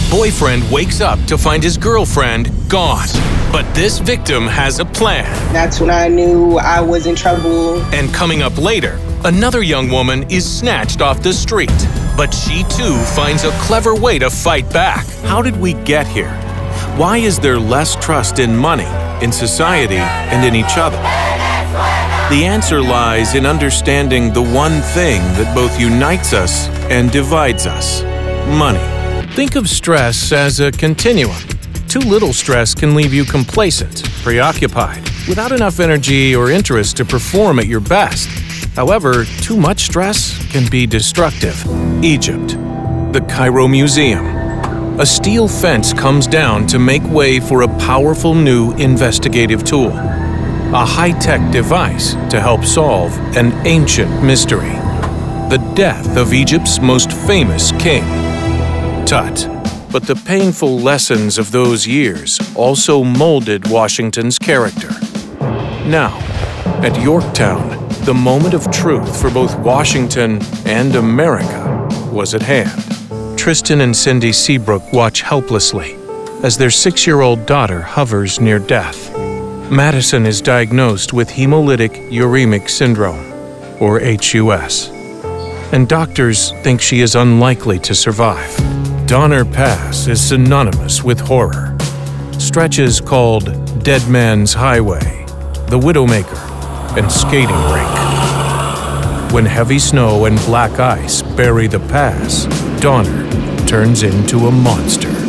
A boyfriend wakes up to find his girlfriend gone. But this victim has a plan. That's when I knew I was in trouble. And coming up later, another young woman is snatched off the street. But she too finds a clever way to fight back. How did we get here? Why is there less trust in money, in society, and in each other? The answer lies in understanding the one thing that both unites us and divides us: money. Think of stress as a continuum. Too little stress can leave you complacent, preoccupied, without enough energy or interest to perform at your best. However, too much stress can be destructive. Egypt. The Cairo Museum. A steel fence comes down to make way for a powerful new investigative tool. A high-tech device to help solve an ancient mystery. The death of Egypt's most famous king. Tut. But the painful lessons of those years also molded Washington's character. Now, at Yorktown, the moment of truth for both Washington and America was at hand. Tristan and Cindy Seabrook watch helplessly as their 6-year-old daughter hovers near death. Madison is diagnosed with hemolytic uremic syndrome, or HUS, and doctors think she is unlikely to survive. Donner Pass is synonymous with horror. Stretches called Dead Man's Highway, The Widowmaker, and Skating Rink. When heavy snow and black ice bury the pass, Donner turns into a monster.